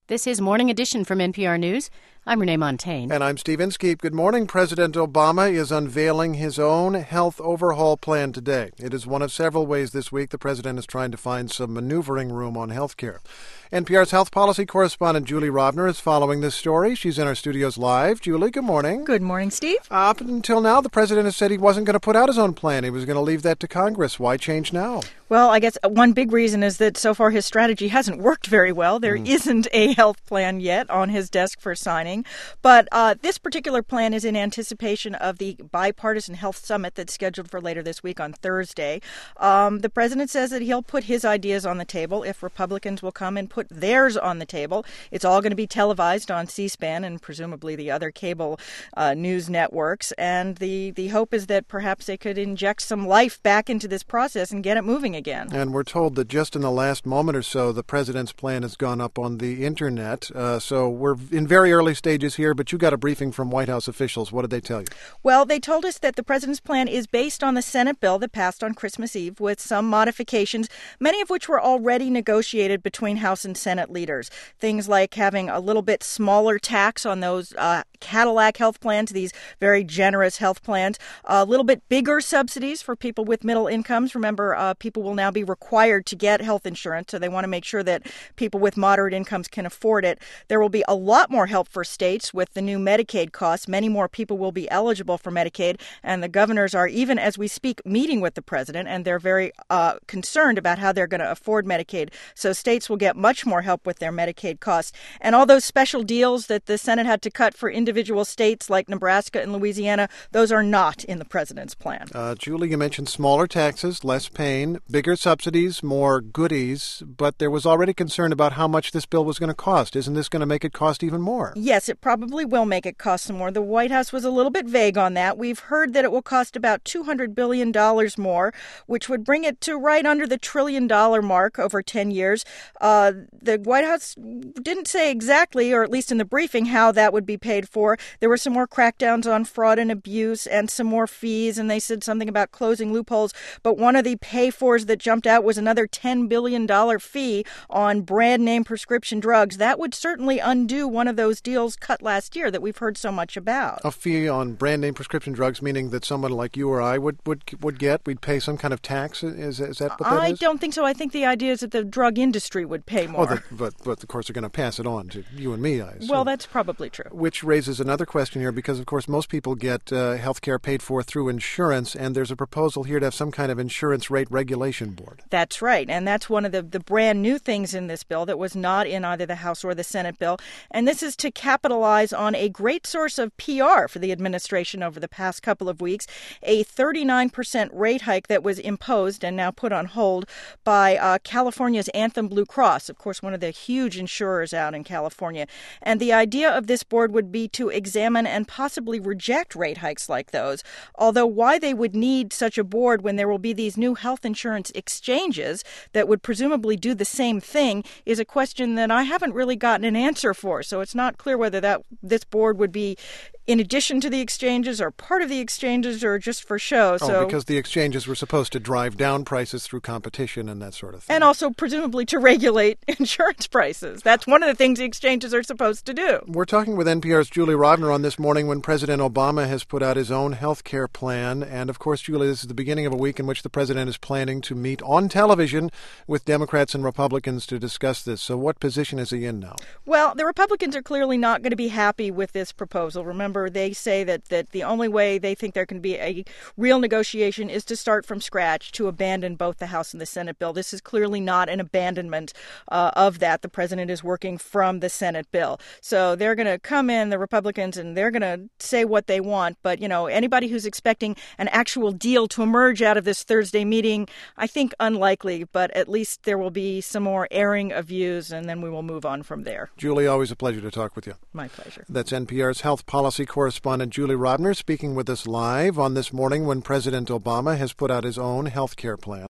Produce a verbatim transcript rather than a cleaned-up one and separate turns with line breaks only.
This is Morning Edition from N P R News. I'm Renee Montaigne.
And I'm Steve Inskeep. Good morning. President Obama is unveiling his own health overhaul plan today. It is one of several ways this week the president is trying to find some maneuvering room on health care. N P R's health policy correspondent Julie Rovner is following this story. She's in our studios live. Julie, good morning.
Good morning, Steve.
Uh, up until now, the president has said he wasn't going to put out his own plan. He was going to leave that to Congress. Why change now?
Well, I guess one big reason is that so far his strategy hasn't worked very well. There mm. isn't a health plan yet on his desk for signing. But uh, this particular plan is in anticipation of the bipartisan health summit that's scheduled for later this week on Thursday. Um, the president says that he'll put his ideas on the table if Republicans will come and put theirs on the table. It's all going to be televised on C-SPAN and presumably the other cable uh, news networks. And the, the hope is that perhaps they could inject some life back into this process and get it moving again.
And we're told that just in the last moment or so, the president's plan has gone up on the Internet. Uh, so we're in very early stages here, but you got a briefing from White House officials. What did they tell you?
Well, they told us that the president's plan is based on the Senate bill that passed on Christmas Eve with some modifications, many of which were already negotiated between House and Senate leaders. Things like having a little bit smaller tax on those uh, Cadillac health plans, these very generous health plans, a little bit bigger subsidies for people with middle incomes. Remember, uh, people will now be required to get health insurance, so they want to make sure that people with moderate incomes can afford it. There will be a lot more help for states with the new Medicaid costs. Many more people will be eligible for Medicaid, and the governors are, even as we speak, meeting with the president, and they're very uh, concerned about how they're going to afford Medicaid. So states will get much more help with their Medicaid costs. And all those special deals that the Senate had to cut for individual states like Nebraska and Louisiana, those are not in the president's plan.
Uh, Julie, you mentioned smaller taxes, less pain, bigger subsidies, more goodies, but there was already concern about how much this bill was going to cost. Isn't this going to make it cost even more?
Yes, it probably will make it cost some more. The White House was a little bit vague on that. We've heard that it will cost about two hundred billion dollars more, which would bring it to right under the trillion dollar mark over ten years. Uh, the White House didn't say exactly, or at least in the briefing, how that would be paid for. There were some more crackdowns on fraud and abuse and some more fees, and they said something about closing loopholes. But one of the pay-fors that jumped out was another ten billion dollars fee on brand-name prescription drugs. That would certainly undo one of those deals cut last year that we've heard so much about.
A fee on brand-name prescription drugs, meaning that someone like you or I would, would, would get? We'd pay some kind of tax? Is, is that what that
I
is?
don't think so. I think the idea is that the drug industry would pay more.
Oh, the, but, but of course they're going to pass it on to you and me, I assume.
Well, that's probably true.
Which raises another question here, because, of course, most people get uh, health care paid for through insurance, and there's a proposal here to have some kind of insurance rate regulation board.
That's right, and that's one of the, the brand new things in this bill that was not in either the House or the Senate bill, and this is to capitalize on a great source of P R for the administration over the past couple of weeks, a thirty-nine percent rate hike that was imposed and now put on hold by uh, California's Anthem Blue Cross, of course, one of the huge insurers out in California. And the idea of this board would be to examine and possibly reject rate hikes like those, although why they would need such a board when there will be these new health insurance exchanges that would presumably do the same thing is a question that I haven't really gotten an answer for. So it's not clear whether that this board would be in addition to the exchanges or part of the exchanges or just for show.
Oh,
so,
because the exchanges were supposed to drive down prices through competition and that sort of thing.
And also presumably to regulate insurance prices. That's one of the things the exchanges are supposed to do.
We're talking with N P R's Julie Rovner on this morning when President Obama has put out his own health care plan. And, of course, Julie, this is the beginning of a week in which the president is planning to meet on television with Democrats and Republicans to discuss this. So what position is he in now?
Well, the Republicans are clearly not going to be happy with this proposal. Remember, they say that, that the only way they think there can be a real negotiation is to start from scratch, to abandon both the House and the Senate bill. This is clearly not an abandonment uh, of that. The president is working from the Senate bill. So they're going to come in, the Republicans, and they're going to say what they want. But, you know, anybody who's expecting an actual deal to emerge out of this Thursday meeting, I think unlikely. But at least there will be some more airing of views, and then we will move on from there.
Julie, always a pleasure to talk with you.
My pleasure.
That's N P R's health policy correspondent Julie Rovner speaking with us live on this morning when President Obama has put out his own health care plan.